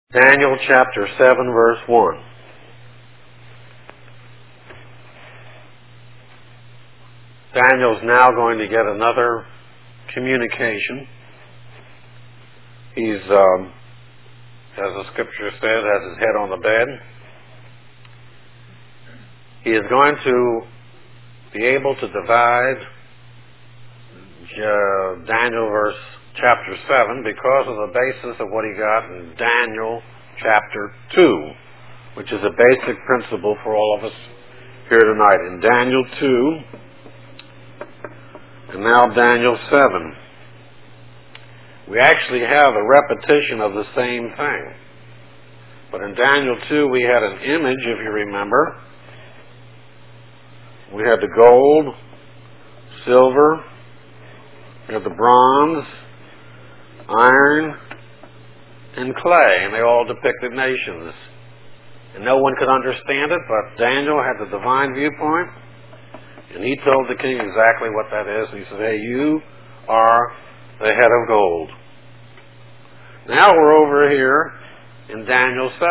Daniel chapter 7, verse 1. Daniel's now going to get another communication. He's, as the scripture says, has his head on the bed. He is going to be able to divide Daniel chapter 7 because of the basis of what he got in Daniel chapter 2, which is a basic principle for all of us here tonight. In Daniel 2, and now Daniel 7, we actually have a repetition of the same thing. But in Daniel 2, we had an image, if you remember. We had the gold, silver, we had the bronze, iron, and clay, and they all depicted nations. And no one could understand it, but Daniel had the divine viewpoint, and he told the king exactly what that is. And he said, hey, you are the head of gold. Now we're over here in Daniel 7.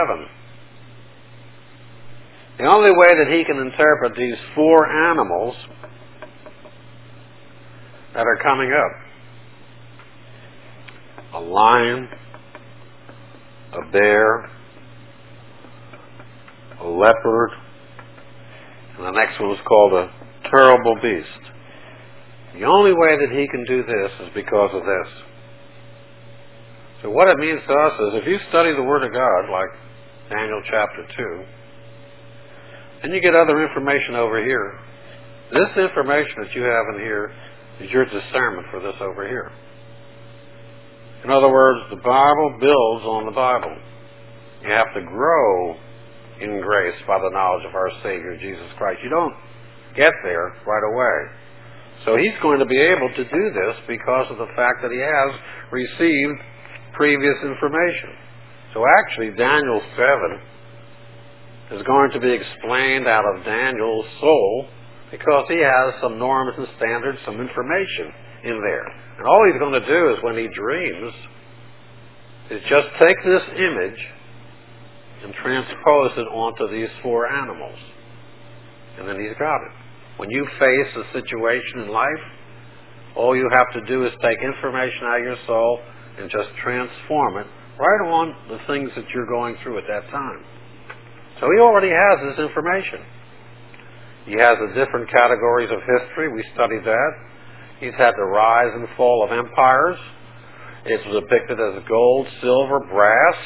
The only way that he can interpret these four animals that are coming up, a lion, a bear, a leopard, and the next one is called a terrible beast. The only way that he can do this is because of this. So what it means to us is if you study the Word of God, like Daniel chapter 2, and you get other information over here, this information that you have in here is your discernment for this over here. In other words, the Bible builds on the Bible. You have to grow in grace by the knowledge of our Savior, Jesus Christ. You don't get there right away. So he's going to be able to do this because of the fact that he has received previous information. So actually, Daniel 7 is going to be explained out of Daniel's soul because he has some norms and standards, some information in there. And all he's going to do is when he dreams is just take this image and transpose it onto these four animals. And then he's got it. When you face a situation in life, all you have to do is take information out of your soul and just transform it right on the things that you're going through at that time. So he already has this information. He has the different categories of history. We studied that. He's had the rise and fall of empires. It's depicted as gold, silver, brass.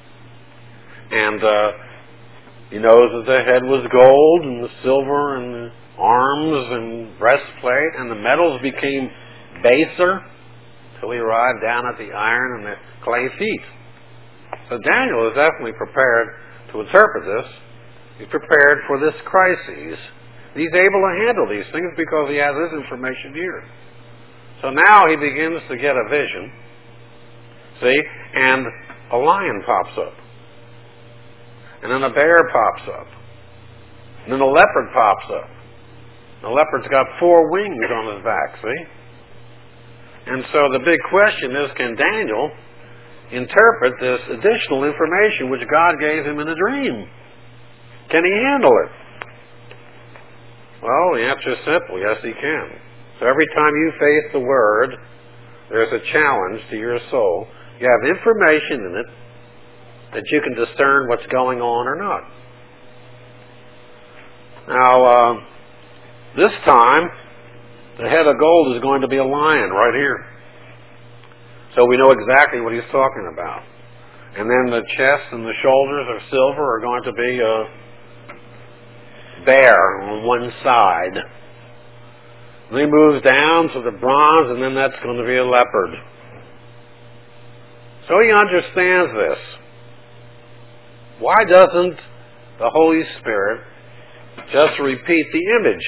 And he knows that the head was gold, and the silver, and the arms, and breastplate, and the metals became baser until he arrived down at the iron and the clay feet. So Daniel is definitely prepared to interpret this. He's prepared for this crisis. He's able to handle these things because he has this information here. So now he begins to get a vision, see, and a lion pops up. And then a bear pops up. And then a leopard pops up. The leopard's got 4 wings on his back, see? And so the big question is, can Daniel interpret this additional information which God gave him in a dream? Can he handle it? Well, the answer is simple. Yes, he can. So every time you face the Word, there's a challenge to your soul. You have information in it that you can discern what's going on or not. Now, this time, the head of gold is going to be a lion right here. So we know exactly what he's talking about. And then the chest and the shoulders of silver are going to be a bear on one side. And he moves down to the bronze, and then that's going to be a leopard. So he understands this. Why doesn't the Holy Spirit just repeat the image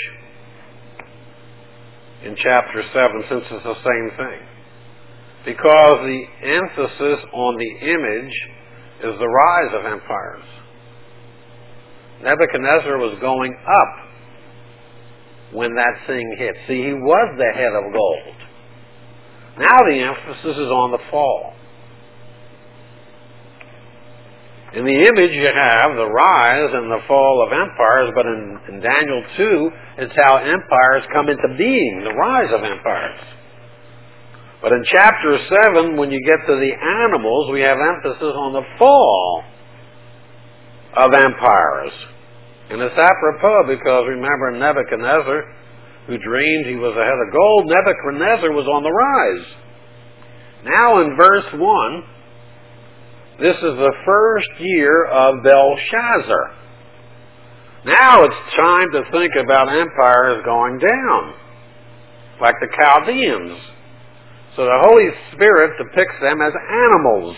in chapter 7, since it's the same thing? Because the emphasis on the image is the rise of empires. Nebuchadnezzar was going up when that thing hit. See, he was the head of gold. Now the emphasis is on the fall. In the image you have the rise and the fall of empires, but in Daniel 2, it's how empires come into being, the rise of empires. But in chapter 7, when you get to the animals, we have emphasis on the fall of empires. And it's apropos because remember Nebuchadnezzar, who dreamed he was a head of gold, Nebuchadnezzar was on the rise. Now in verse 1, this is the first year of Belshazzar. Now it's time to think about empires going down, like the Chaldeans. So the Holy Spirit depicts them as animals.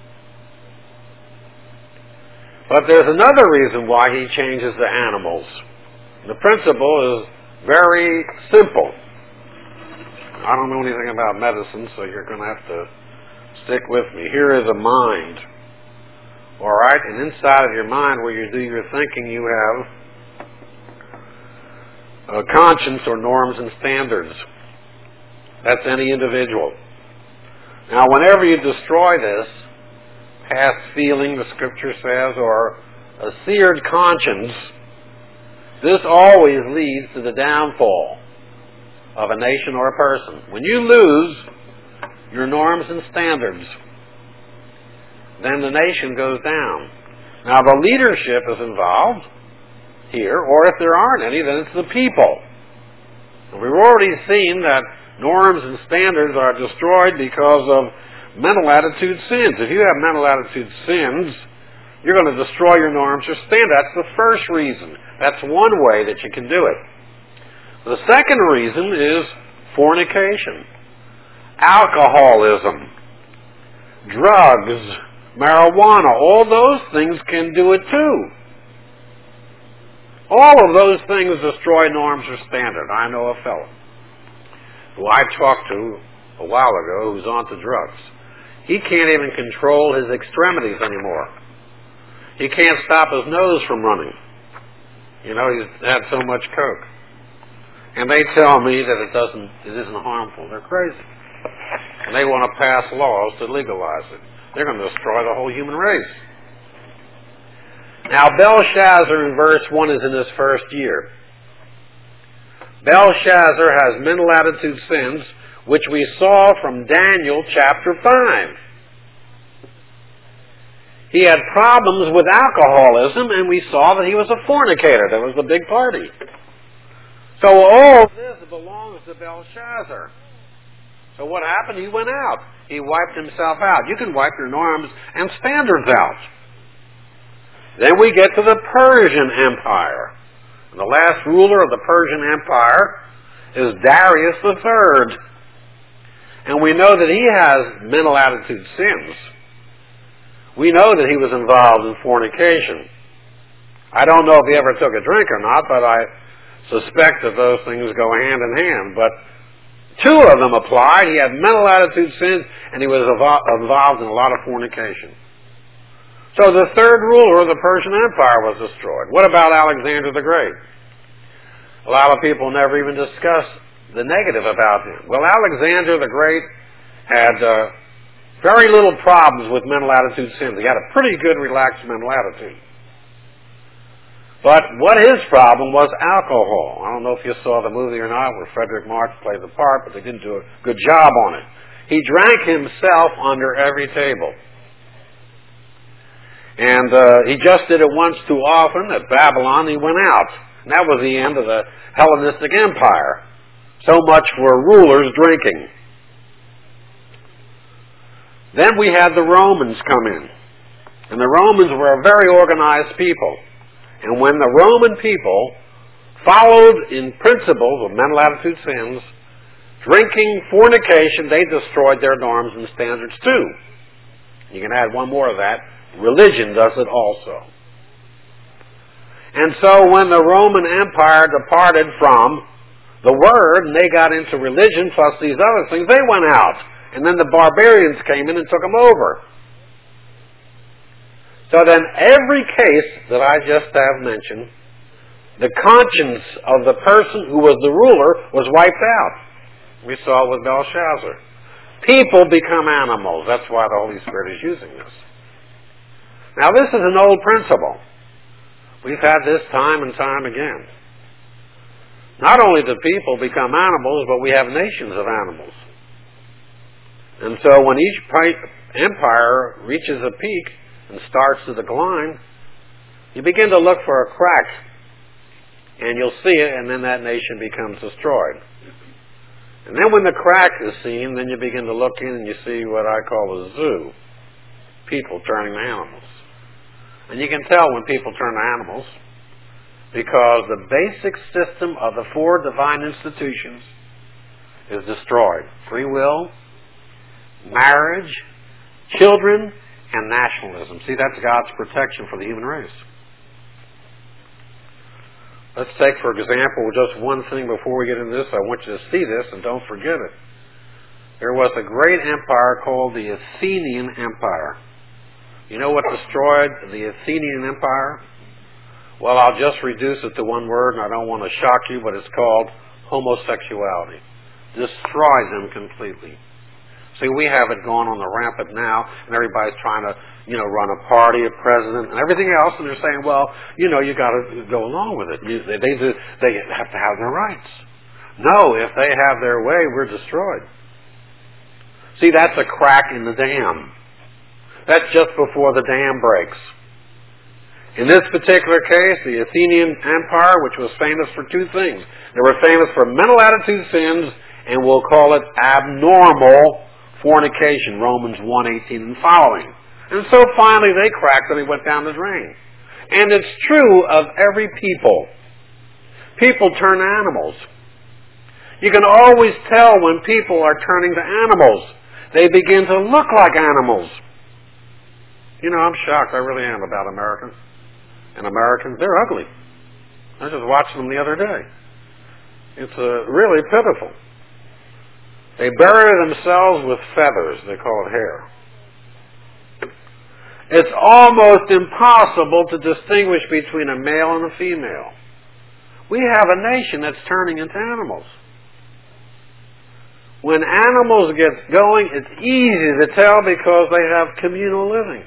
But there's another reason why he changes the animals. The principle is very simple. I don't know anything about medicine, so you're going to have to stick with me. Here is a mind. All right? And inside of your mind where you do your thinking, you have a conscience or norms and standards. That's any individual. Now, whenever you destroy this, past feeling, the Scripture says, or a seared conscience, this always leads to the downfall of a nation or a person. When you lose your norms and standards, then the nation goes down. Now, the leadership is involved here, or if there aren't any, then it's the people. And we've already seen that norms and standards are destroyed because of mental attitude sins. If you have mental attitude sins, you're going to destroy your norms or standards. That's the first reason. That's one way that you can do it. The second reason is fornication, alcoholism, drugs, marijuana. All those things can do it too. All of those things destroy norms or standard. I know a fellow who I talked to a while ago who's on to drugs. He can't even control his extremities anymore. He can't stop his nose from running. You know, he's had so much coke. And they tell me that it isn't harmful. They're crazy. And they want to pass laws to legalize it. They're going to destroy the whole human race. Now, Belshazzar in verse 1 is in his first year. Belshazzar has mental attitude sins, which we saw from Daniel chapter 5. He had problems with alcoholism, and we saw that he was a fornicator. There was the big party. So all of this belongs to Belshazzar. So what happened? He went out. He wiped himself out. You can wipe your norms and standards out. Then we get to the Persian Empire. And the last ruler of the Persian Empire is Darius III. And we know that he has mental attitude sins. We know that he was involved in fornication. I don't know if he ever took a drink or not, but I suspect that those things go hand in hand. But two of them applied. He had mental attitude sins, and he was involved in a lot of fornication. So the third ruler of the Persian Empire was destroyed. What about Alexander the Great? A lot of people never even discuss the negative about him. Well, Alexander the Great had very little problems with mental attitude sins. He had a pretty good relaxed mental attitude. But what his problem was alcohol. I don't know if you saw the movie or not where Frederick March played the part, but they didn't do a good job on it. He drank himself under every table. And he just did it once too often. At Babylon, he went out. And that was the end of the Hellenistic Empire. So much for rulers drinking. Then we had the Romans come in. And the Romans were a very organized people. And when the Roman people followed in principles of mental attitude sins, drinking, fornication, they destroyed their norms and standards too. You can add one more of that. Religion does it also. And so when the Roman Empire departed from the Word and they got into religion plus these other things, they went out. And then the barbarians came in and took them over. So then every case that I just have mentioned, the conscience of the person who was the ruler was wiped out. We saw it with Belshazzar. People become animals. That's why the Holy Spirit is using this. Now this is an old principle. We've had this time and time again. Not only do people become animals, but we have nations of animals. And so when each empire reaches a peak and starts to decline, you begin to look for a crack, and you'll see it, and then that nation becomes destroyed. And then when the crack is seen, then you begin to look in and you see what I call a zoo. People turning to animals. And you can tell when people turn to animals because the basic system of the four divine institutions is destroyed. Free will, marriage, children, and nationalism. See, that's God's protection for the human race. Let's take, for example, just one thing before we get into this. I want you to see this and don't forget it. There was a great empire called the Athenian Empire. You know what destroyed the Athenian Empire? Well, I'll just reduce it to one word, and I don't want to shock you, but it's called homosexuality. Destroyed them completely. See, we have it going on the rampant now, and everybody's trying to, run a party, a president, and everything else, and they're saying, well, you got to go along with it. They have to have their rights. No, if they have their way, we're destroyed. See, that's a crack in the dam. That's just before the dam breaks. In this particular case, the Athenian Empire, which was famous for two things. They were famous for mental attitude sins, and we'll call it abnormal fornication, Romans 1:18 and following. And so finally they cracked and they went down the drain. And it's true of every people. People turn to animals. You can always tell when people are turning to animals. They begin to look like animals. I'm shocked, I really am, about Americans. And Americans, they're ugly. I was just watching them the other day. It's really pitiful. They bury themselves with feathers. They call it hair. It's almost impossible to distinguish between a male and a female. We have a nation that's turning into animals. When animals get going, it's easy to tell because they have communal living.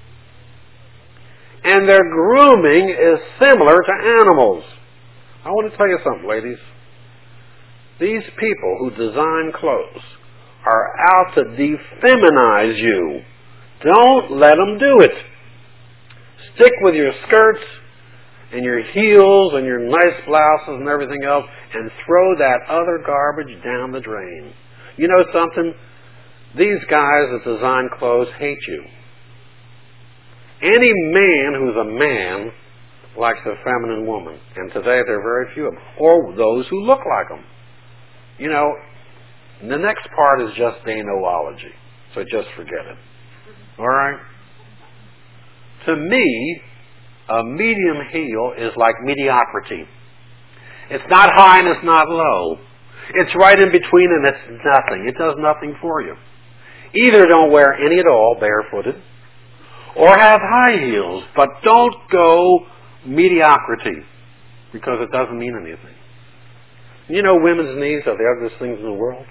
And their grooming is similar to animals. I want to tell you something, ladies. These people who design clothes are out to defeminize you. Don't let them do it. Stick with your skirts and your heels and your nice blouses and everything else and throw that other garbage down the drain. You know something? These guys that design clothes hate you. Any man who's a man likes a feminine woman. And today there are very few of them. Or those who look like them. The next part is just Danoology. So just forget it. All right? To me, a medium heel is like mediocrity. It's not high and it's not low. It's right in between and it's nothing. It does nothing for you. Either don't wear any at all, barefooted, or have high heels, but don't go mediocrity because it doesn't mean anything. Women's knees are the ugliest things in the world.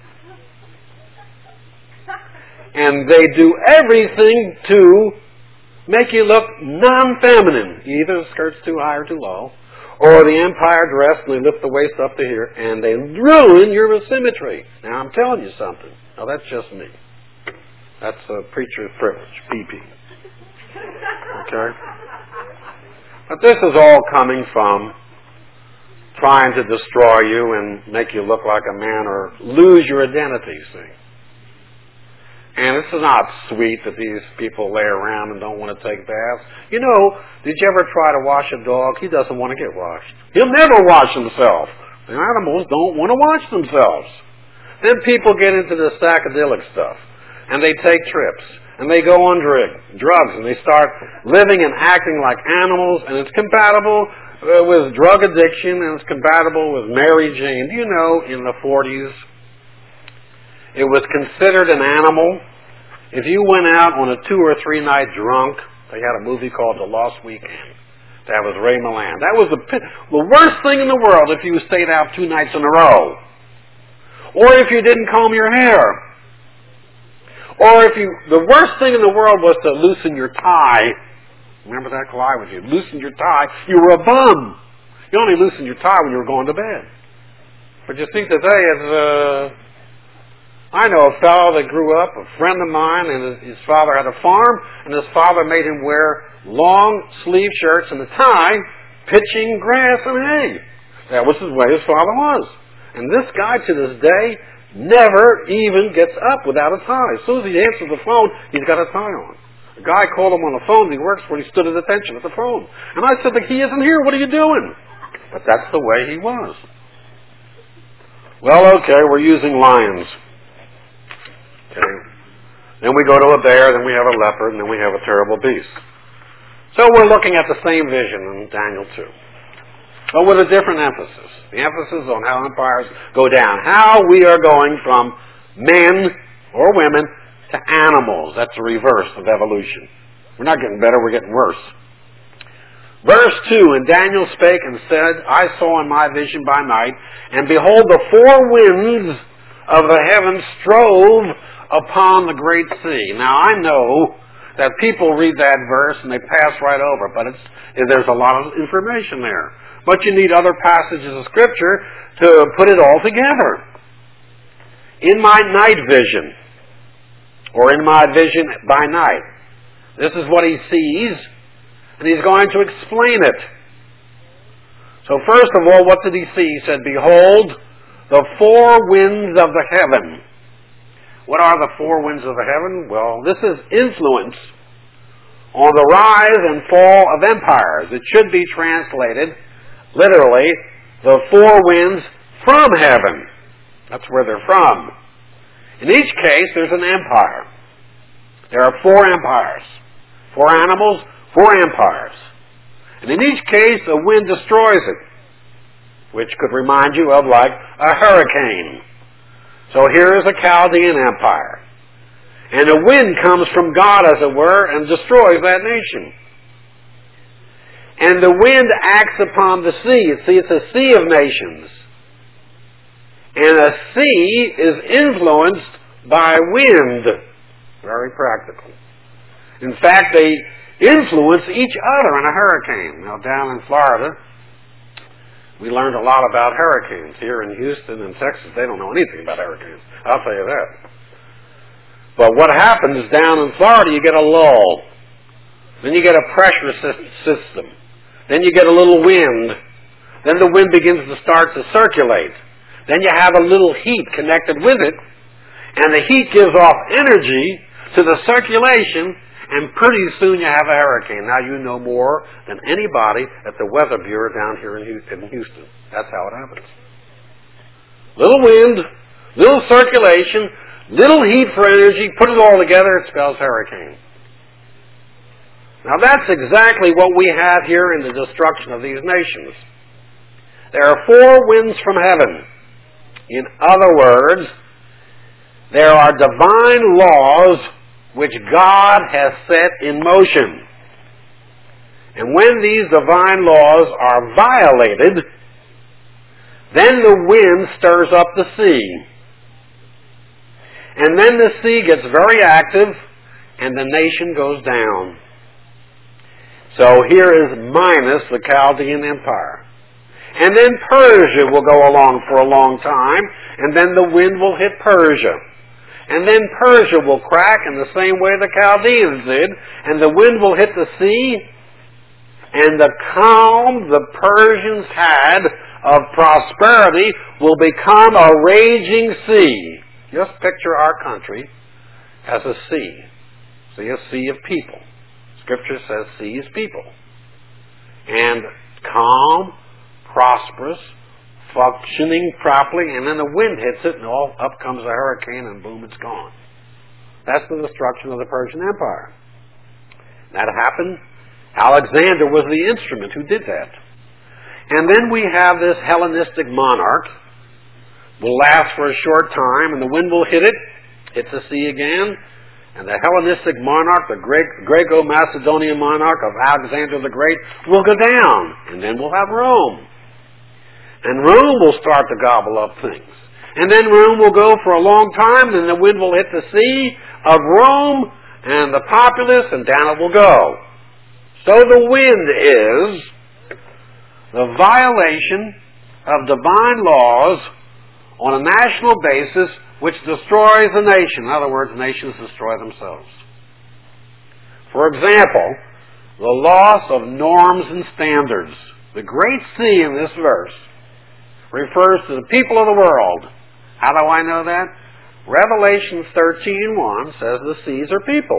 And they do everything to make you look non-feminine. Either the skirt's too high or too low, or the empire dress and they lift the waist up to here, and they ruin your symmetry. Now, I'm telling you something. Now, that's just me. That's a preacher's privilege, PP. Okay? But this is all coming from trying to destroy you and make you look like a man or lose your identity, see? And this is not sweet that these people lay around and don't want to take baths. Did you ever try to wash a dog? He doesn't want to get washed. He'll never wash himself. The animals don't want to wash themselves. Then people get into this psychedelic stuff, and they take trips, and they go on drugs, and they start living and acting like animals, and it's compatible with drug addiction, and it's compatible with Mary Jane. In the 40s, it was considered an animal. If you went out on a 2 or 3 night drunk, they had a movie called The Lost Weekend. That was Ray Milland. That was the worst thing in the world if you stayed out 2 nights in a row. Or if you didn't comb your hair. Or the worst thing in the world was to loosen your tie Remember that, Clyde? When you loosened your tie, you were a bum. You only loosened your tie when you were going to bed. But you see, today, I know a fellow that grew up, a friend of mine, and his father had a farm, and his father made him wear long sleeve shirts and a tie, pitching grass and hay. That was the way his father was. And this guy, to this day, never even gets up without a tie. As soon as he answers the phone, he's got a tie on. A guy called him on the phone he works for, and he stood at attention at the phone. And I said, he isn't here, what are you doing? But that's the way he was. Well, okay, we're using lions. Okay. Then we go to a bear, then we have a leopard, and then we have a terrible beast. So we're looking at the same vision in Daniel 2. But with a different emphasis. The emphasis on how empires go down. How we are going from men or women to animals. That's the reverse of evolution. We're not getting better, we're getting worse. Verse 2, And Daniel spake and said, I saw in my vision by night, and behold, the four winds of the heavens strove upon the great sea. Now I know that people read that verse and they pass right over, but there's a lot of information there. But you need other passages of Scripture to put it all together. In my night vision, or in my vision by night, this is what he sees, and he's going to explain it. So first of all, what did he see? He said, Behold, the four winds of the heaven. What are the four winds of the heaven? Well, this is influence on the rise and fall of empires. It should be translated, literally, the four winds from heaven. That's where they're from. In each case, there's an empire. There are four empires. Four animals, four empires. And in each case, a wind destroys it, which could remind you of like a hurricane. So here is a Chaldean empire. And a wind comes from God, as it were, and destroys that nation. And the wind acts upon the sea. See, it's a sea of nations. And a sea is influenced by wind. Very practical. In fact, they influence each other in a hurricane. Now, down in Florida, we learned a lot about hurricanes. Here in Houston and Texas, they don't know anything about hurricanes. I'll tell you that. But what happens down in Florida, you get a lull. Then you get a pressure system. Then you get a little wind. Then the wind begins to start to circulate. Then you have a little heat connected with it. And the heat gives off energy to the circulation, and pretty soon you have a hurricane. Now you know more than anybody at the Weather Bureau down here in Houston. That's how it happens. Little wind, little circulation, little heat for energy, put it all together, it spells hurricane. Now that's exactly what we have here in the destruction of these nations. There are four winds from heaven. In other words, there are divine laws which God has set in motion. And when these divine laws are violated, then the wind stirs up the sea. And then the sea gets very active, and the nation goes down. So here is minus the Chaldean Empire. And then Persia will go along for a long time, and then the wind will hit Persia. And then Persia will crack in the same way the Chaldeans did, and the wind will hit the sea, and the calm the Persians had of prosperity will become a raging sea. Just picture our country as a sea. See, a sea of people. Scripture says sea is people. And calm, prosperous, functioning properly, and then the wind hits it, and all up comes a hurricane, and boom, it's gone. That's the destruction of the Persian Empire. That happened. Alexander was the instrument who did that. And then we have this Hellenistic monarch. Will last for a short time, and the wind will hit it, hit the sea again, and the Hellenistic monarch, the Greco-Macedonian monarch of Alexander the Great, will go down, and then we'll have Rome. And Rome will start to gobble up things. And then Rome will go for a long time, and the wind will hit the sea of Rome and the populace, and down it will go. So the wind is the violation of divine laws on a national basis which destroys a nation. In other words, nations destroy themselves. For example, the loss of norms and standards. The great sea in this verse refers to the people of the world. How do I know that? Revelation 13:1 says the seas are people.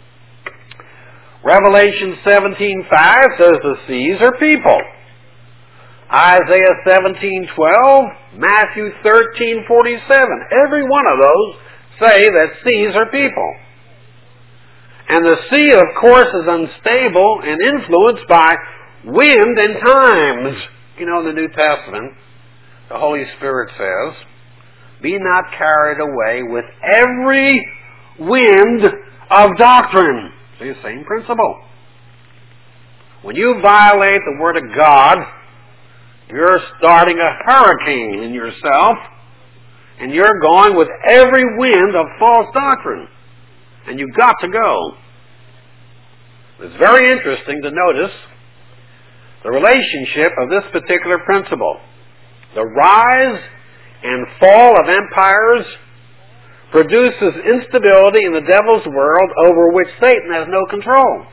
Revelation 17:5 says the seas are people. Isaiah 17:12, Matthew 13:47. Every one of those say that seas are people. And the sea, of course, is unstable and influenced by wind and times. You know, in the New Testament, the Holy Spirit says, "Be not carried away with every wind of doctrine." See, the same principle. When you violate the Word of God, you're starting a hurricane in yourself, and you're going with every wind of false doctrine. And you've got to go. It's very interesting to notice the relationship of this particular principle. The rise and fall of empires produces instability in the devil's world over which Satan has no control.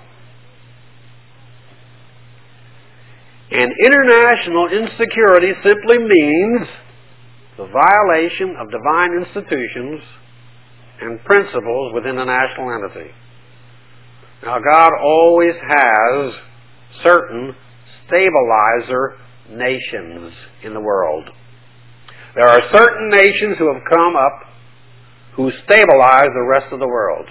And international insecurity simply means the violation of divine institutions and principles within a national entity. Now, God always has certain stabilizer nations in the world. There are certain nations who have come up who stabilize the rest of the world.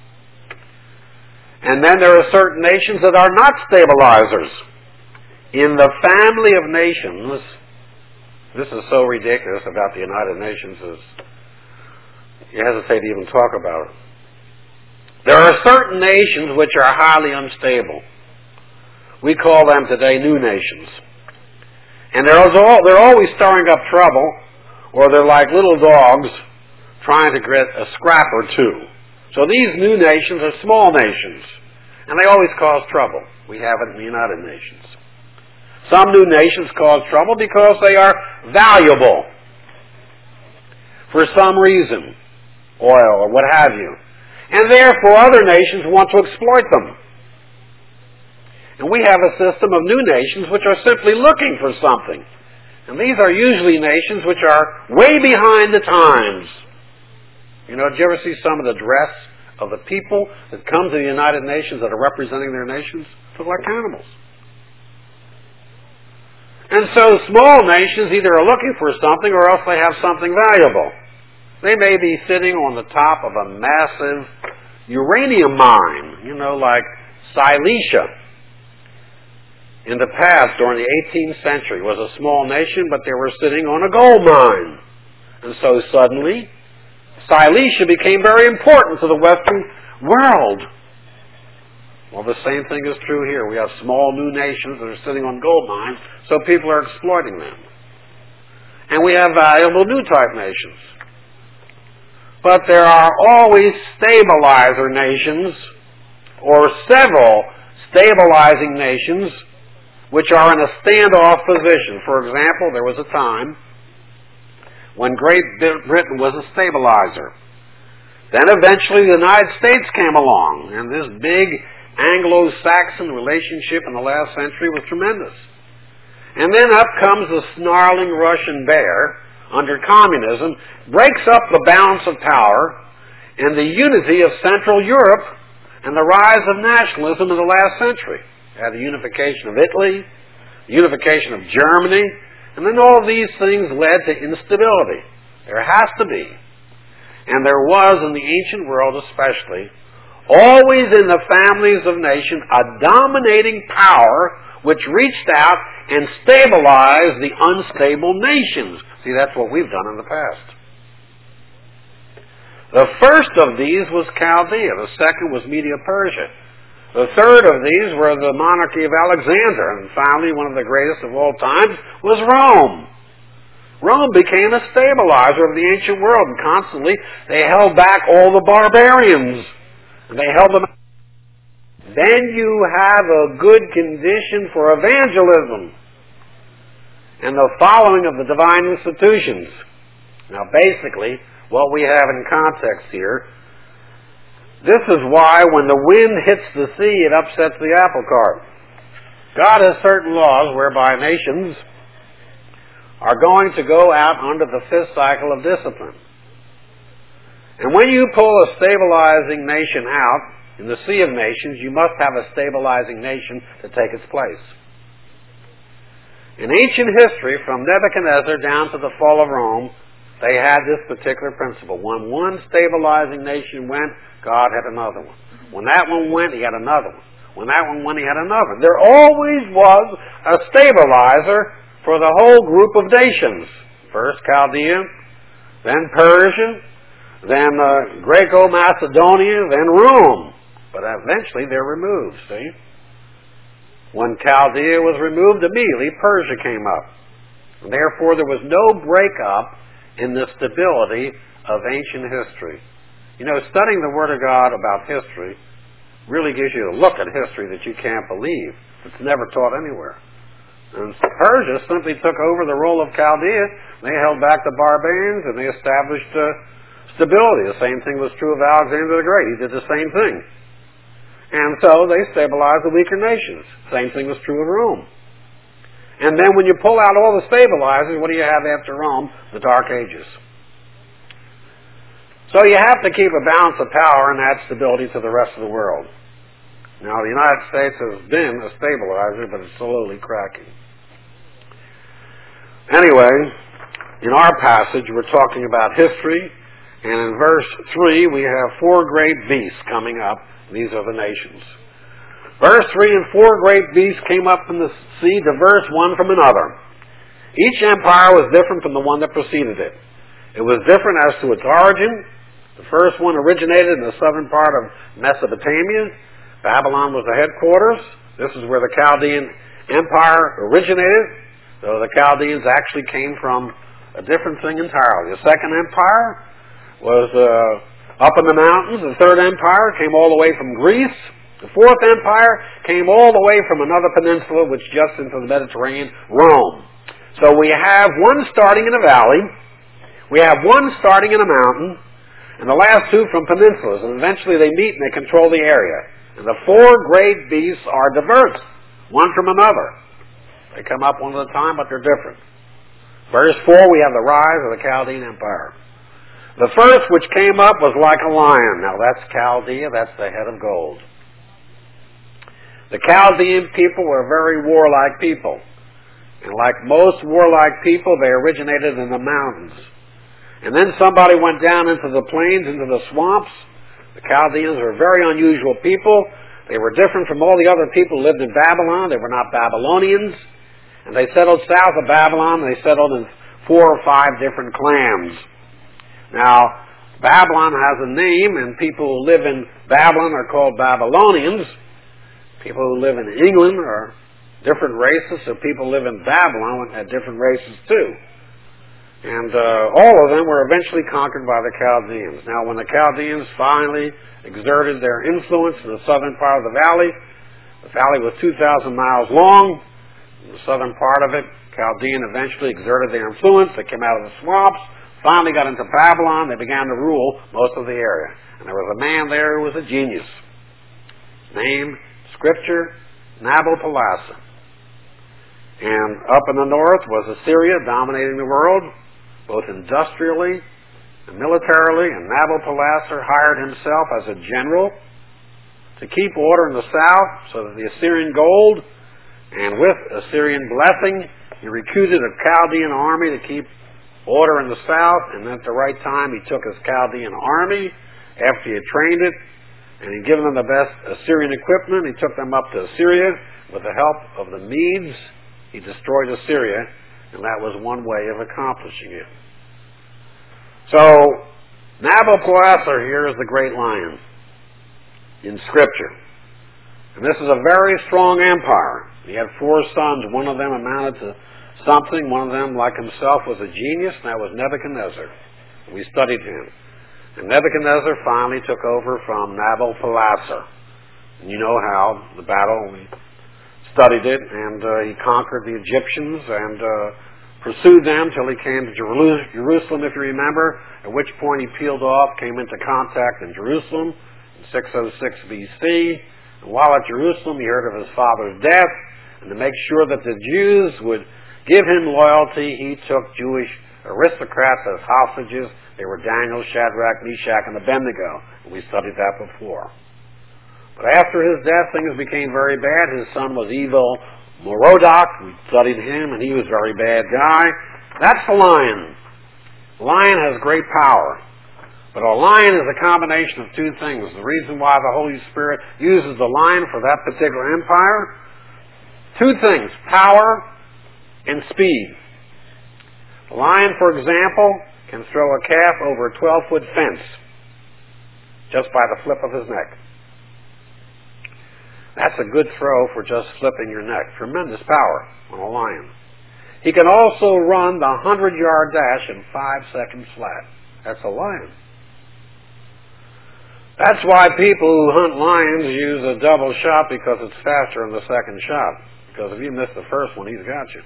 And then there are certain nations that are not stabilizers. In the family of nations, this is so ridiculous about the United Nations, you hesitate to even talk about it. There are certain nations which are highly unstable. We call them today new nations. And they're always stirring up trouble, or they're like little dogs trying to get a scrap or two. So these new nations are small nations, and they always cause trouble. We have it in the United Nations. Some new nations cause trouble because they are valuable for some reason, oil or what have you. And therefore other nations want to exploit them. And we have a system of new nations which are simply looking for something. And these are usually nations which are way behind the times. You know, did you ever see some of the dress of the people that come to the United Nations that are representing their nations? They look like cannibals. And so small nations either are looking for something or else they have something valuable. They may be sitting on the top of a massive uranium mine, you know, like Silesia. In the past, during the 18th century, was a small nation, but they were sitting on a gold mine. And so suddenly, Silesia became very important to the Western world. Well, the same thing is true here. We have small new nations that are sitting on gold mines, so people are exploiting them. And we have valuable new type nations. But there are always stabilizer nations, or several stabilizing nations, which are in a standoff position. For example, there was a time when Great Britain was a stabilizer. Then eventually the United States came along, and this big Anglo-Saxon relationship in the last century was tremendous. And then up comes the snarling Russian bear under communism, breaks up the balance of power and the unity of Central Europe and the rise of nationalism in the last century. The unification of Italy, the unification of Germany, and then all of these things led to instability. There has to be, and there was in the ancient world especially, always in the families of nations, a dominating power which reached out and stabilized the unstable nations. See, that's what we've done in the past. The first of these was Chaldea. The second was Media-Persia. The third of these were the monarchy of Alexander. And finally, one of the greatest of all times was Rome. Rome became a stabilizer of the ancient world, and constantly they held back all the barbarians. And they held them then you have a good condition for evangelism and the following of the divine institutions. Now basically, what we have in context here, this is why when the wind hits the sea, it upsets the apple cart. God has certain laws whereby nations are going to go out under the fifth cycle of discipline. And when you pull a stabilizing nation out in the sea of nations, you must have a stabilizing nation to take its place. In ancient history, from Nebuchadnezzar down to the fall of Rome, they had this particular principle. When one stabilizing nation went, God had another one. When that one went, he had another one. When that one went, he had another. There always was a stabilizer for the whole group of nations. First Chaldea, then Persia, then Greco-Macedonia, then Rome. But eventually they're removed, see? When Chaldea was removed, immediately Persia came up. And therefore there was no breakup in the stability of ancient history. You know, studying the Word of God about history really gives you a look at history that you can't believe. It's never taught anywhere. And Persia simply took over the role of Chaldea. They held back the barbarians and they established stability. The same thing was true of Alexander the Great. He did the same thing. And so they stabilized the weaker nations. Same thing was true of Rome. And then when you pull out all the stabilizers, what do you have after Rome? The Dark Ages. So you have to keep a balance of power and add stability to the rest of the world. Now, the United States has been a stabilizer, but it's slowly cracking. Anyway, in our passage, we're talking about history, and in verse 3, we have 4 great beasts coming up. These are the nations. Verse 3, and 4 great beasts came up from the sea, diverse one from another. Each empire was different from the one that preceded it. It was different as to its origin. The first one originated in the southern part of Mesopotamia. Babylon was the headquarters. This is where the Chaldean Empire originated. So the Chaldeans actually came from a different thing entirely. The second empire was up in the mountains. The third empire came all the way from Greece. The fourth empire came all the way from another peninsula which juts into the Mediterranean, Rome. So we have one starting in a valley. We have one starting in a mountain. And the last 2 from peninsulas. And eventually they meet and they control the area. And the 4 great beasts are diverse, one from another. They come up one at a time, but they're different. Verse 4, we have the rise of the Chaldean Empire. The first which came up was like a lion. Now that's Chaldea, that's the head of gold. The Chaldean people were very warlike people. And like most warlike people, they originated in the mountains. And then somebody went down into the plains, into the swamps. The Chaldeans were very unusual people. They were different from all the other people who lived in Babylon. They were not Babylonians. And they settled south of Babylon. They settled in 4 or 5 different clans. Now, Babylon has a name, and people who live in Babylon are called Babylonians. People who live in England are different races, so people who live in Babylon had different races too. And all of them were eventually conquered by the Chaldeans. Now, when the Chaldeans finally exerted their influence in the southern part of the valley was 2,000 miles long. In the southern part of it, Chaldean eventually exerted their influence. They came out of the swamps, finally got into Babylon. They began to rule most of the area. And there was a man there who was a genius. His name, Scripture, Nabopolassar. And up in the north was Assyria dominating the world, both industrially and militarily, and Nabopolassar hired himself as a general to keep order in the south so that the Assyrian gold, and with Assyrian blessing, he recruited a Chaldean army to keep order in the south, and at the right time he took his Chaldean army, after he had trained it, and he'd given them the best Assyrian equipment. He took them up to Assyria. With the help of the Medes, he destroyed Assyria, and that was one way of accomplishing it. So, Nabopolassar here is the great lion in Scripture. And this is a very strong empire. He had 4 sons. One of them amounted to something. One of them, like himself, was a genius, and that was Nebuchadnezzar. We studied him. And Nebuchadnezzar finally took over from Nabopolassar. And you know how the battle, we studied it, and he conquered the Egyptians and pursued them till he came to Jerusalem, if you remember, at which point he peeled off, came into contact in Jerusalem in 606 BC. And while at Jerusalem, he heard of his father's death, and to make sure that the Jews would give him loyalty, he took Jewish aristocrats as hostages. They were Daniel, Shadrach, Meshach, and Abednego. And we studied that before. But after his death, things became very bad. His son was evil Merodach. We studied him, and he was a very bad guy. That's the lion. The lion has great power. But a lion is a combination of two things. The reason why the Holy Spirit uses the lion for that particular empire, two things: power and speed. The lion, for example, can throw a calf over a 12-foot fence just by the flip of his neck. That's a good throw for just flipping your neck. Tremendous power on a lion. He can also run the 100-yard dash in 5 seconds flat. That's a lion. That's why people who hunt lions use a double shot, because it's faster on the second shot. Because if you miss the first one, he's got you.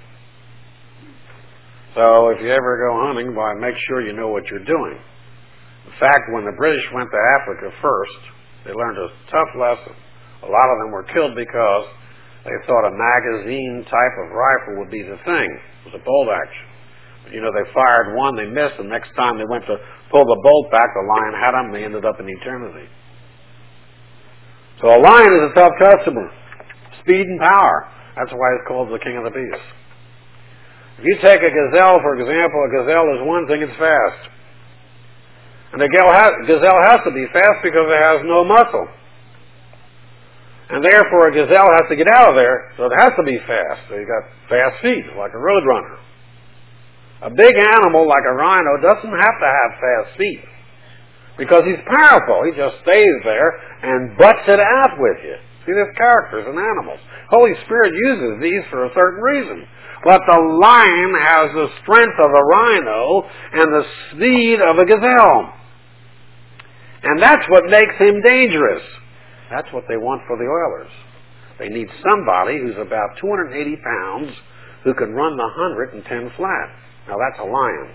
So if you ever go hunting, make sure you know what you're doing. In fact, when the British went to Africa first, they learned a tough lesson. A lot of them were killed because they thought a magazine type of rifle would be the thing. It was a bolt action. But they fired one, they missed, and next time they went to pull the bolt back, the lion had them, they ended up in eternity. So a lion is a tough customer. Speed and power. That's why it's called the king of the beasts. If you take a gazelle, for example, a gazelle is one thing, it's fast. And a gazelle has to be fast because it has no muscle. And therefore, a gazelle has to get out of there, so it has to be fast. So you've got fast feet, like a road runner. A big animal like a rhino doesn't have to have fast feet, because he's powerful. He just stays there and butts it out with you. See, there's characters in animals. Holy Spirit uses these for a certain reason. But the lion has the strength of a rhino and the speed of a gazelle. And that's what makes him dangerous. That's what they want for the Oilers. They need somebody who's about 280 pounds who can run the 110 flat. Now that's a lion.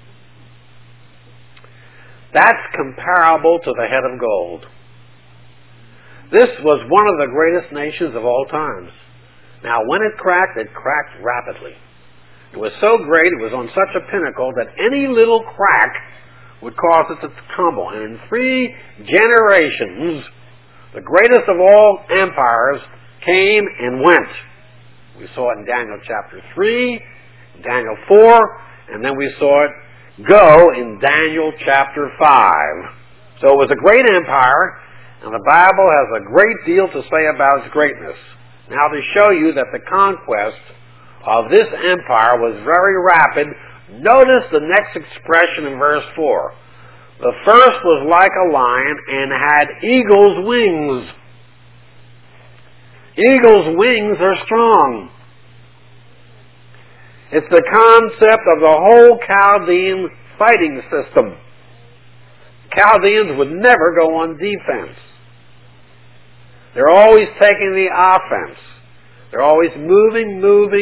That's comparable to the head of gold. This was one of the greatest nations of all times. Now when it cracked rapidly. It was so great, it was on such a pinnacle that any little crack would cause it to crumble. And in 3 generations, the greatest of all empires came and went. We saw it in Daniel chapter 3, Daniel 4, and then we saw it go in Daniel chapter 5. So it was a great empire, and the Bible has a great deal to say about its greatness. Now, to show you that the conquest of this empire was very rapid, notice the next expression in verse 4. The first was like a lion and had eagle's wings. Eagle's wings are strong. It's the concept of the whole Chaldean fighting system. Chaldeans would never go on defense. They're always taking the offense. They're always moving.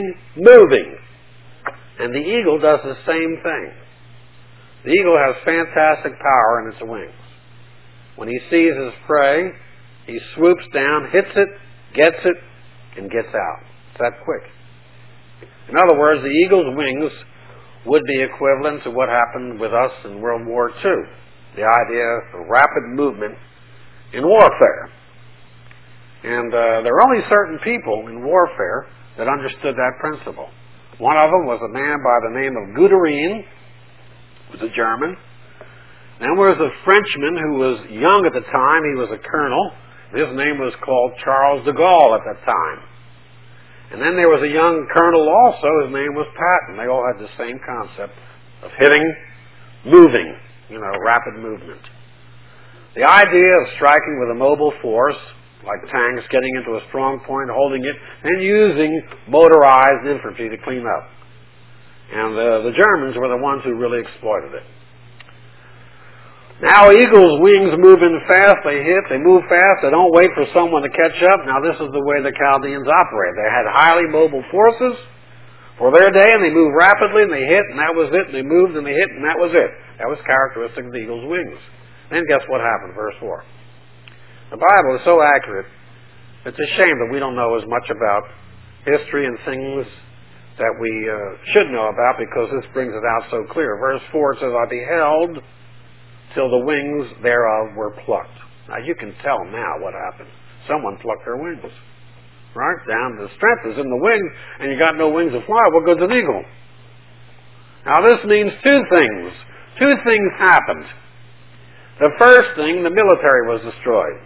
And the eagle does the same thing. The eagle has fantastic power in its wings. When he sees his prey, he swoops down, hits it, gets it, and gets out. It's that quick. In other words, the eagle's wings would be equivalent to what happened with us in World War II. The idea of rapid movement in warfare. And there are only certain people in warfare that understood that principle. One of them was a man by the name of Guderian, who was a German. Then there was a Frenchman who was young at the time. He was a colonel. His name was called Charles de Gaulle at that time. And then there was a young colonel also. His name was Patton. They all had the same concept of hitting, moving, rapid movement. The idea of striking with a mobile force, like tanks, getting into a strong point, holding it, and using motorized infantry to clean up. And the Germans were the ones who really exploited it. Now eagles' wings move in fast, they move fast, they don't wait for someone to catch up. Now this is the way the Chaldeans operate. They had highly mobile forces for their day, and they moved rapidly, and they hit, and that was it, and they moved, and they hit, and that was it. That was characteristic of the eagle's wings. Then guess what happened, verse 4. The Bible is so accurate, it's a shame that we don't know as much about history and things that we should know about, because this brings it out so clear. Verse 4 says, I beheld till the wings thereof were plucked. Now you can tell now what happened. Someone plucked their wings. Right? Down, the strength is in the wings, and you got no wings to fly. What good's an eagle? Now this means two things. Two things happened. The first thing, the military was destroyed.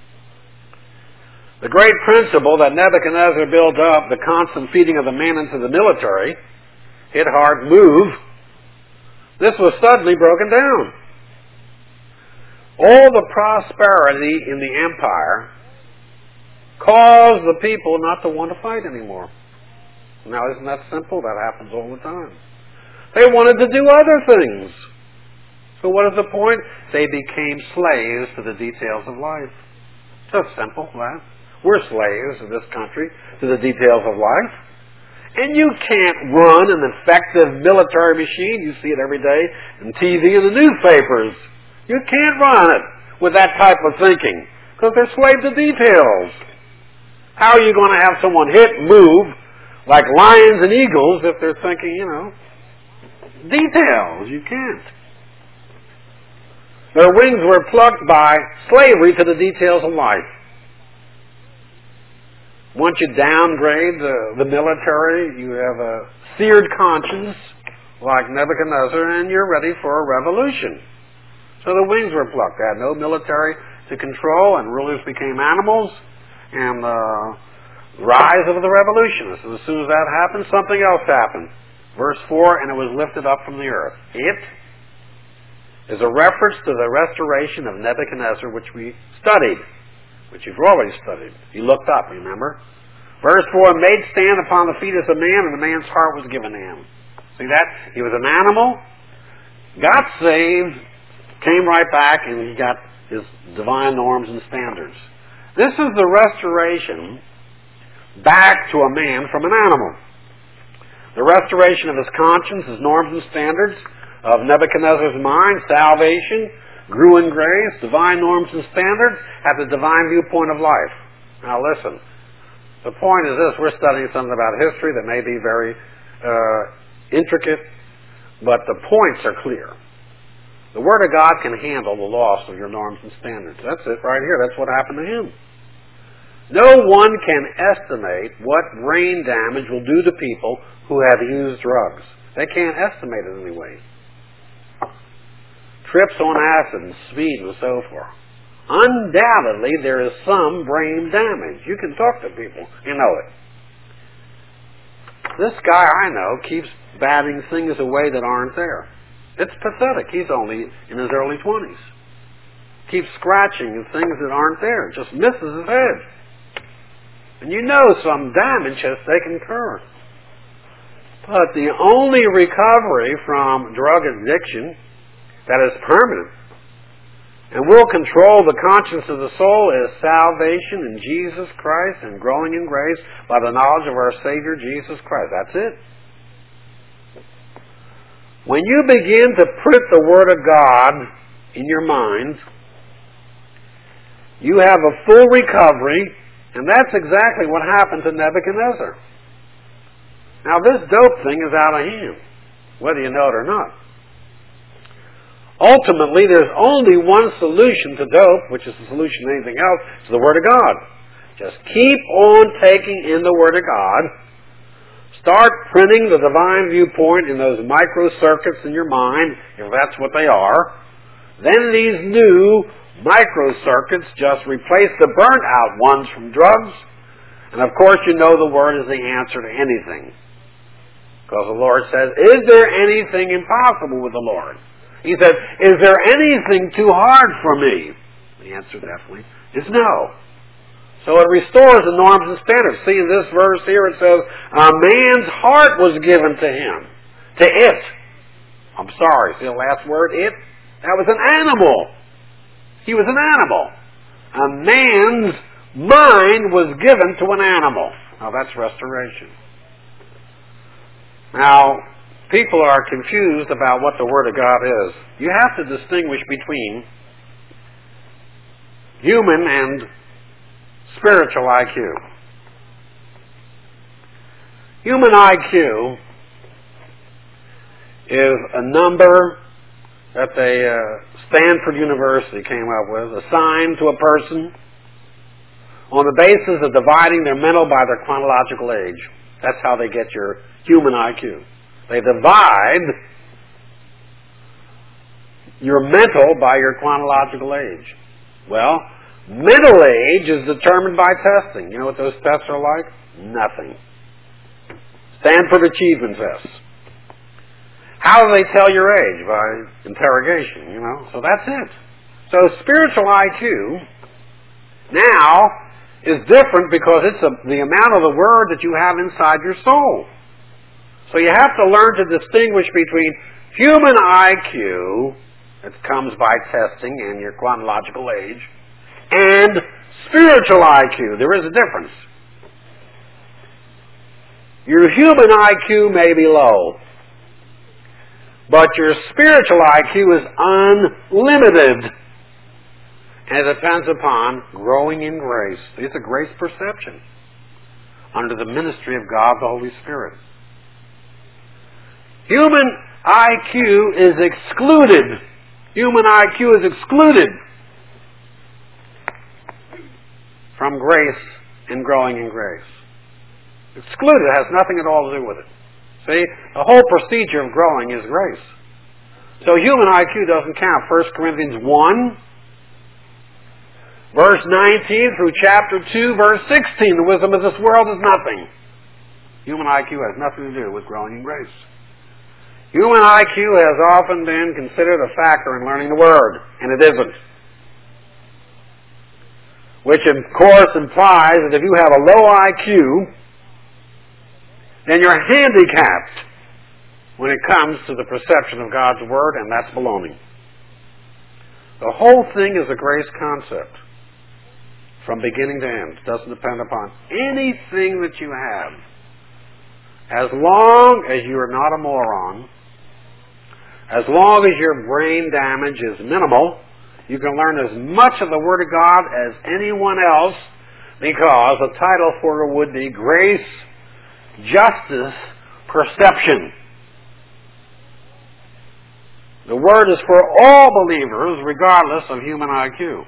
The great principle that Nebuchadnezzar built up, the constant feeding of the man into the military, hit hard, move, this was suddenly broken down. All the prosperity in the empire caused the people not to want to fight anymore. Now, isn't that simple? That happens all the time. They wanted to do other things. So what is the point? They became slaves to the details of life. Just simple, right? We're slaves in this country to the details of life. And you can't run an effective military machine. You see it every day on TV and the newspapers. You can't run it with that type of thinking, because they're slaves to details. How are you going to have someone hit and move like lions and eagles if they're thinking, details? You can't. Their wings were plucked by slavery to the details of life. Once you downgrade the military, you have a seared conscience like Nebuchadnezzar, and you're ready for a revolution. So the wings were plucked. They had no military to control, and rulers became animals, and the rise of the revolutionists. And as soon as that happened, something else happened. Verse 4, and it was lifted up from the earth. It is a reference to the restoration of Nebuchadnezzar, which we studied, which you've already studied. You looked up, remember? Verse 4, made stand upon the feet as a man, and the man's heart was given to him. See that? He was an animal, got saved, came right back, and he got his divine norms and standards. This is the restoration back to a man from an animal. The restoration of his conscience, his norms and standards, of Nebuchadnezzar's mind, salvation, grew in grace, divine norms and standards, at the divine viewpoint of life. Now listen, the point is this, we're studying something about history that may be very intricate, but the points are clear. The Word of God can handle the loss of your norms and standards. That's it right here. That's what happened to him. No one can estimate what brain damage will do to people who have used drugs. They can't estimate it anyway. Trips on acid and speed and so forth. Undoubtedly, there is some brain damage. You can talk to people. You know it. This guy I know keeps batting things away that aren't there. It's pathetic. He's only in his early 20s. Keeps scratching at things that aren't there. Just misses his head. And you know some damage has taken place. But the only recovery from drug addiction that is permanent and will control the conscience of the soul is salvation in Jesus Christ and growing in grace by the knowledge of our Savior Jesus Christ. That's it. When you begin to put the Word of God in your mind, you have a full recovery, and that's exactly what happened to Nebuchadnezzar. Now this dope thing is out of hand, whether you know it or not. Ultimately, there's only one solution to dope, which is the solution to anything else. It's the Word of God. Just keep on taking in the Word of God. Start printing the divine viewpoint in those microcircuits in your mind, if that's what they are. Then these new microcircuits just replace the burnt-out ones from drugs. And of course you know the Word is the answer to anything. Because the Lord says, is there anything impossible with the Lord? He said, is there anything too hard for me? The answer definitely is no. So it restores the norms and standards. See, in this verse here it says, a man's heart was given to him. To it. I'm sorry, see the last word, it? That was an animal. He was an animal. A man's mind was given to an animal. Now that's restoration. Now, people are confused about what the Word of God is. You have to distinguish between human and spiritual IQ. Human IQ is a number that Stanford University came up with, assigned to a person on the basis of dividing their mental by their chronological age. That's how they get your human IQ. They divide your mental by your chronological age. Well, mental age is determined by testing. You know what those tests are like? Nothing. Stanford Achievement Tests. How do they tell your age? By interrogation, you know. So that's it. So spiritual IQ now is different because it's the amount of the Word that you have inside your soul. So you have to learn to distinguish between human IQ, that comes by testing and your chronological age, and spiritual IQ. There is a difference. Your human IQ may be low, but your spiritual IQ is unlimited. And it depends upon growing in grace. It's a grace perception under the ministry of God the Holy Spirit. Human IQ is excluded. Human IQ is excluded from grace and growing in grace. Excluded. It has nothing at all to do with it. See, the whole procedure of growing is grace. So human IQ doesn't count. 1 Corinthians 1, verse 19 through chapter 2, verse 16. The wisdom of this world is nothing. Human IQ has nothing to do with growing in grace. Human IQ has often been considered a factor in learning the Word, and it isn't. Which, of course, implies that if you have a low IQ, then you're handicapped when it comes to the perception of God's Word, and that's baloney. The whole thing is a grace concept from beginning to end. It doesn't depend upon anything that you have. As long as you are not a moron, as long as your brain damage is minimal, you can learn as much of the Word of God as anyone else, because the title for it would be Grace, Justice, Perception. The Word is for all believers, regardless of human IQ.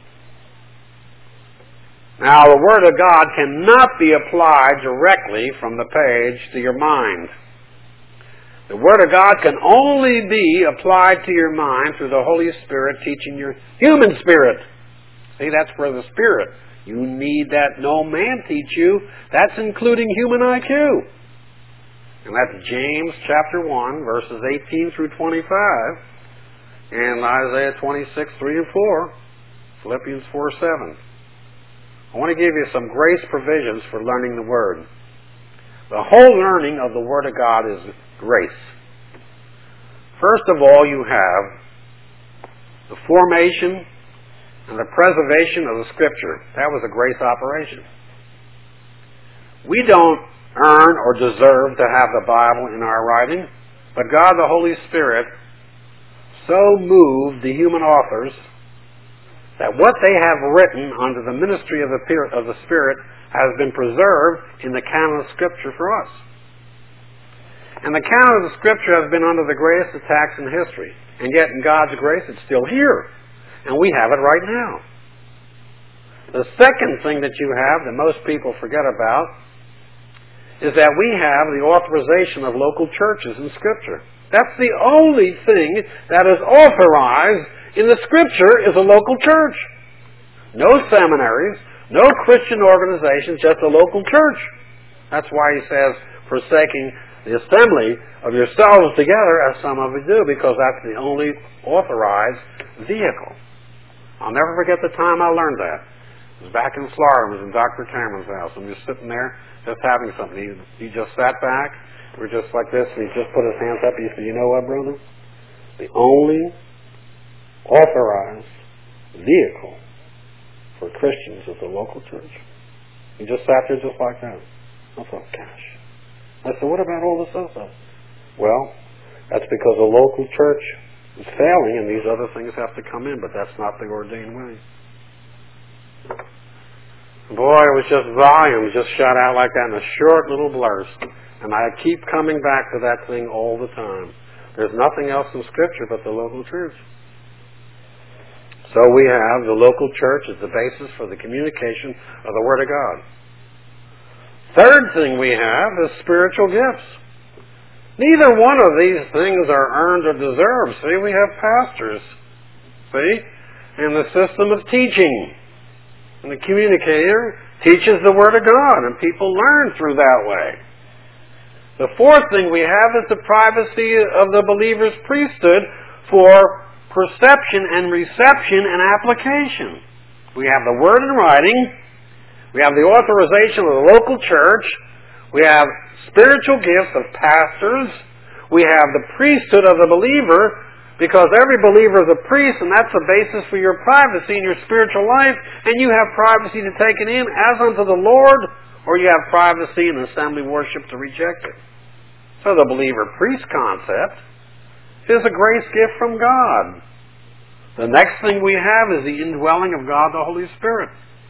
Now, the Word of God cannot be applied directly from the page to your mind. The Word of God can only be applied to your mind through the Holy Spirit teaching your human spirit. See, that's for the Spirit. You need that no man teach you. That's including human IQ. And that's James chapter 1, verses 18 through 25, and Isaiah 26, 3 and 4, Philippians 4, 7. I want to give you some grace provisions for learning the Word. The whole learning of the Word of God is grace. First of all, you have the formation and the preservation of the Scripture. That was a grace operation. We don't earn or deserve to have the Bible in our writing, but God the Holy Spirit so moved the human authors that what they have written under the ministry of the Spirit has been preserved in the canon of Scripture for us. And the canon of the Scripture has been under the greatest attacks in history. And yet, in God's grace, it's still here. And we have it right now. The second thing that you have that most people forget about is that we have the authorization of local churches in Scripture. That's the only thing that is authorized in the Scripture is a local church. No seminaries, no Christian organizations, just a local church. That's why he says, forsaking the assembly of yourselves together, as some of you do, because that's the only authorized vehicle. I'll never forget the time I learned that. It was back in Florida. I was in Dr. Cameron's house, and we were sitting there just having something. He just sat back. We were just like this, and he just put his hands up. He said, "You know what, brother? The only authorized vehicle for Christians is the local church. He just sat there just like that. I thought, gosh. I said, what about all this other stuff? Well, that's because the local church is failing and these other things have to come in, but that's not the ordained way. Boy, it was just volumes just shot out like that in a short little burst. And I keep coming back to that thing all the time. There's nothing else in Scripture but the local church. So we have the local church as the basis for the communication of the Word of God. Third thing we have is spiritual gifts. Neither one of these things are earned or deserved. See, we have pastors, see, and the system of teaching. And the communicator teaches the Word of God, and people learn through that way. The fourth thing we have is the privacy of the believer's priesthood for perception and reception and application. We have the Word in writing. We have the authorization of the local church. We have spiritual gifts of pastors. We have the priesthood of the believer, because every believer is a priest, and that's the basis for your privacy in your spiritual life, and you have privacy to take it in as unto the Lord, or you have privacy in assembly worship to reject it. So the believer-priest concept is a grace gift from God. The next thing we have is the indwelling of God the Holy Spirit.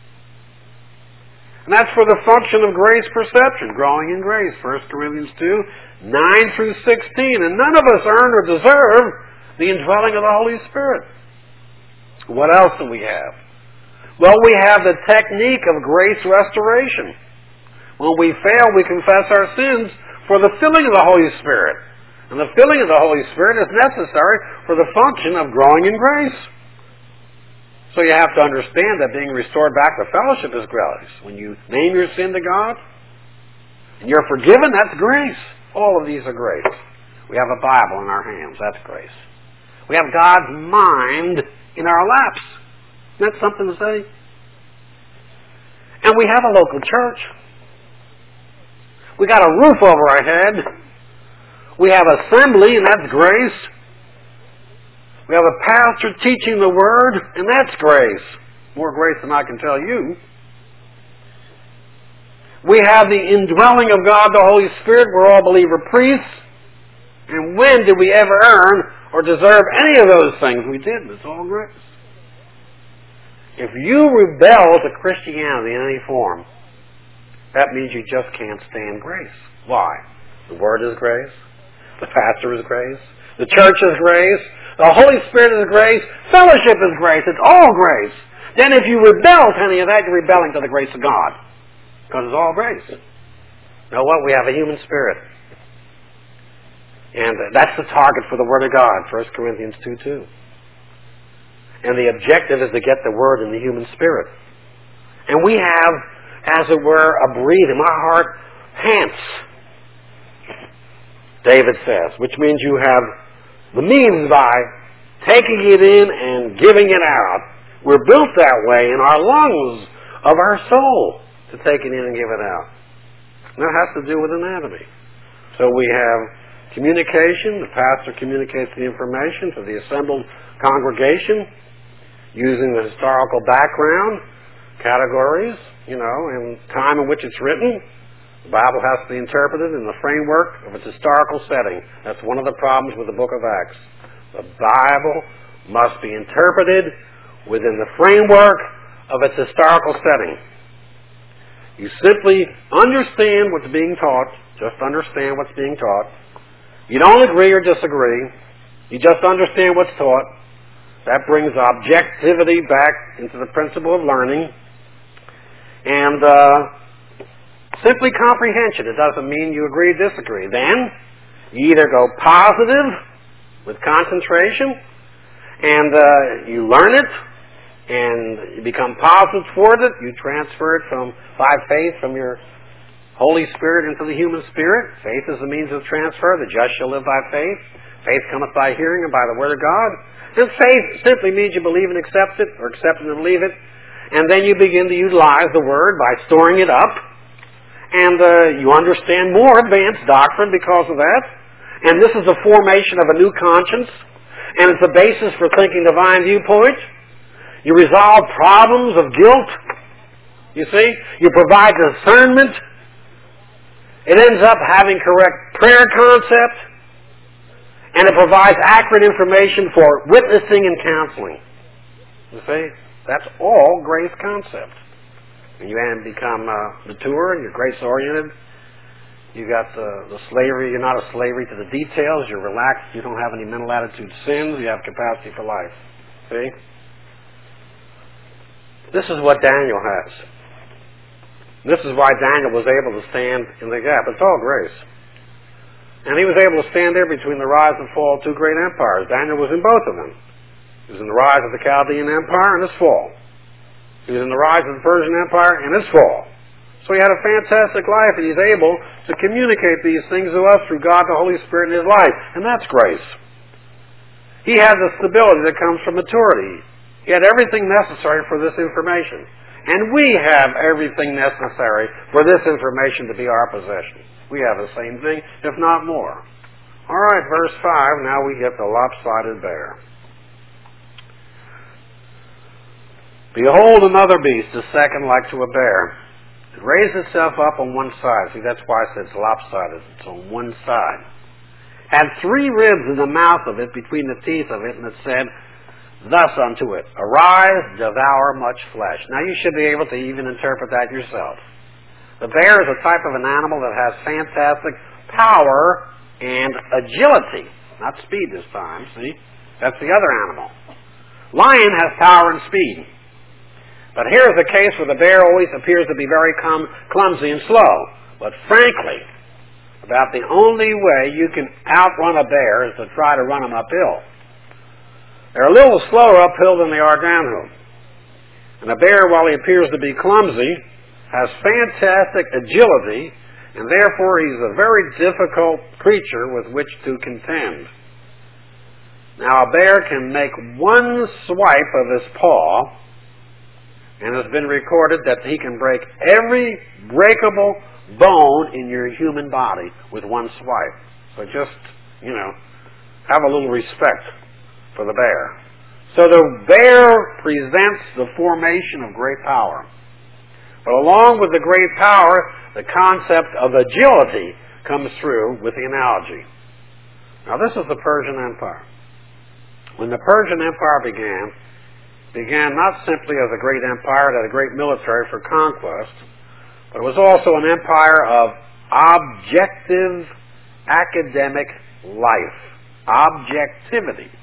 And that's for the function of grace perception, growing in grace. 1 Corinthians 2, 9 through 16. And none of us earn or deserve the indwelling of the Holy Spirit. What else do we have? Well, we have the technique of grace restoration. When we fail, we confess our sins for the filling of the Holy Spirit. And the filling of the Holy Spirit is necessary for the function of growing in grace. So you have to understand that being restored back to fellowship is grace. When you name your sin to God and you're forgiven, that's grace. All of these are grace. We have a Bible in our hands. That's grace. We have God's mind in our laps. Isn't that something to say? And we have a local church. We got a roof over our head. We have assembly, and that's grace. We have a pastor teaching the Word, and that's grace. More grace than I can tell you. We have the indwelling of God, the Holy Spirit. We're all believer priests. And when did we ever earn or deserve any of those things? We didn't. It's all grace. If you rebel to Christianity in any form, that means you just can't stand grace. Why? The Word is grace. The pastor is grace. The church is grace. The Holy Spirit is grace. Fellowship is grace. It's all grace. Then if you rebel to any of that, you're rebelling to the grace of God. Because it's all grace. You know what? We have a human spirit. And that's the target for the Word of God, 1 Corinthians 2:2. And the objective is to get the Word in the human spirit. And we have, as it were, a breathing. My heart pants, David says, which means you have the means by taking it in and giving it out. We're built that way in our lungs of our soul to take it in and give it out. And that has to do with anatomy. So we have communication. The pastor communicates the information to the assembled congregation using the historical background, categories, and time in which it's written. The Bible has to be interpreted in the framework of its historical setting. That's one of the problems with the book of Acts. The Bible must be interpreted within the framework of its historical setting. You simply understand what's being taught. Just understand what's being taught. You don't agree or disagree. You just understand what's taught. That brings objectivity back into the principle of learning. And simply comprehension. It doesn't mean you agree or disagree. Then, you either go positive with concentration, and you learn it, and you become positive toward it. You transfer it by faith from your Holy Spirit into the human spirit. Faith is the means of transfer. The just shall live by faith. Faith cometh by hearing and by the word of God. And faith simply means you believe and accept it, or accept and believe it. And then you begin to utilize the Word by storing it up. And you understand more advanced doctrine because of that. And this is the formation of a new conscience. and it's the basis for thinking divine viewpoint. You resolve problems of guilt. You see? You provide discernment. It ends up having correct prayer concept. And it provides accurate information for witnessing and counseling. You see? That's all grace concept. When you become mature and you're grace-oriented, you got the slavery. You're not a slavery to the details. You're relaxed. You don't have any mental attitude sins. You have capacity for life. See? This is what Daniel has. This is why Daniel was able to stand in the gap. It's all grace. And he was able to stand there between the rise and fall of two great empires. Daniel was in both of them. He was in the rise of the Chaldean Empire and its fall. He was in the rise of the Persian Empire and its fall. So he had a fantastic life, and he's able to communicate these things to us through God the Holy Spirit in his life. And that's grace. He had the stability that comes from maturity. He had everything necessary for this information. And we have everything necessary for this information to be our possession. We have the same thing, if not more. All right, verse 5, now we get the lopsided bear. Behold, another beast, the second like to a bear. It raised itself up on one side. See, that's why I said it's lopsided. It's on one side. Had 3 ribs in the mouth of it, between the teeth of it, and it said thus unto it, Arise, devour much flesh. Now you should be able to even interpret that yourself. The bear is a type of an animal that has fantastic power and agility. Not speed this time, see? That's the other animal. Lion has power and speed. But here's a case where the bear always appears to be very clumsy and slow. But frankly, about the only way you can outrun a bear is to try to run him uphill. They're a little slower uphill than they are downhill. And a bear, while he appears to be clumsy, has fantastic agility, and therefore he's a very difficult creature with which to contend. Now, a bear can make one swipe of his paw, and it's been recorded that he can break every breakable bone in your human body with one swipe. So just, have a little respect for the bear. So the bear presents the formation of great power. But along with the great power, the concept of agility comes through with the analogy. Now this is the Persian Empire. When the Persian Empire began not simply as a great empire that had a great military for conquest, but it was also an empire of objective academic life. Objectivity.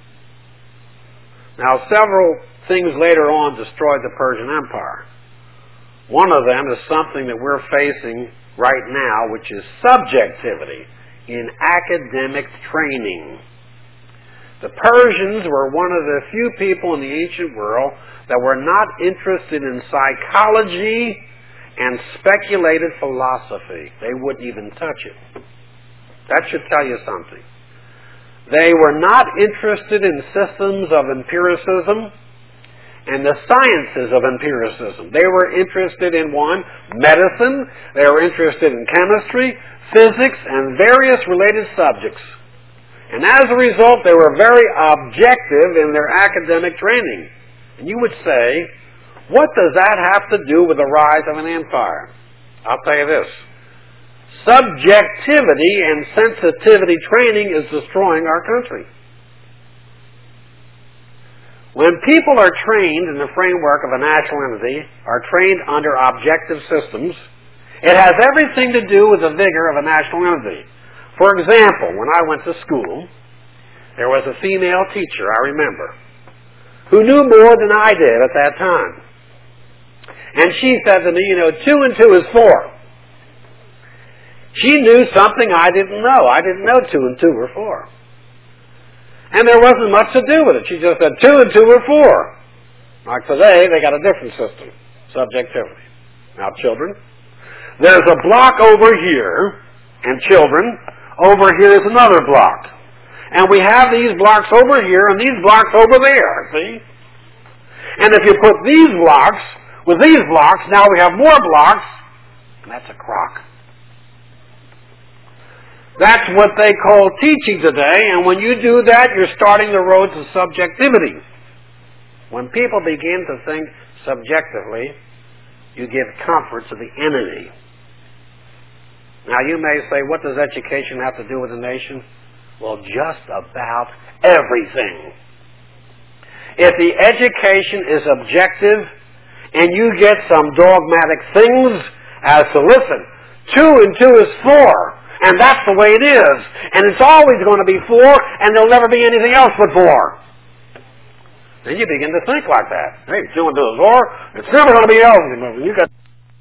Now, several things later on destroyed the Persian Empire. One of them is something that we're facing right now, which is subjectivity in academic training. The Persians were one of the few people in the ancient world that were not interested in psychology and speculative philosophy. They wouldn't even touch it. That should tell you something. They were not interested in systems of empiricism and the sciences of empiricism. They were interested in medicine. They were interested in chemistry, physics, and various related subjects. And as a result, they were very objective in their academic training. And you would say, what does that have to do with the rise of an empire? I'll tell you this. Subjectivity and sensitivity training is destroying our country. When people are trained in the framework of a national entity, are trained under objective systems, it has everything to do with the vigor of a national entity. For example, when I went to school, there was a female teacher, I remember, who knew more than I did at that time. And she said to me, 2 and 2 is 4. She knew something I didn't know. I didn't know 2 and 2 were 4. And there wasn't much to do with it. She just said 2 and 2 were 4. Like today, they got a different system, subjectivity. Now, children, there's a block over here, and children, over here is another block. And we have these blocks over here and these blocks over there, see? And if you put these blocks with these blocks, now we have more blocks, and that's a crock. That's what they call teaching today, and when you do that, you're starting the road to subjectivity. When people begin to think subjectively, you give comfort to the enemy. Now you may say, what does education have to do with a nation? Well, just about everything. If the education is objective, and you get some dogmatic things as to, listen, 2 and 2 is 4, and that's the way it is, and it's always going to be 4, and there'll never be anything else but 4. Then you begin to think like that. Hey, 2 and 2 is 4, it's never going to be else. You got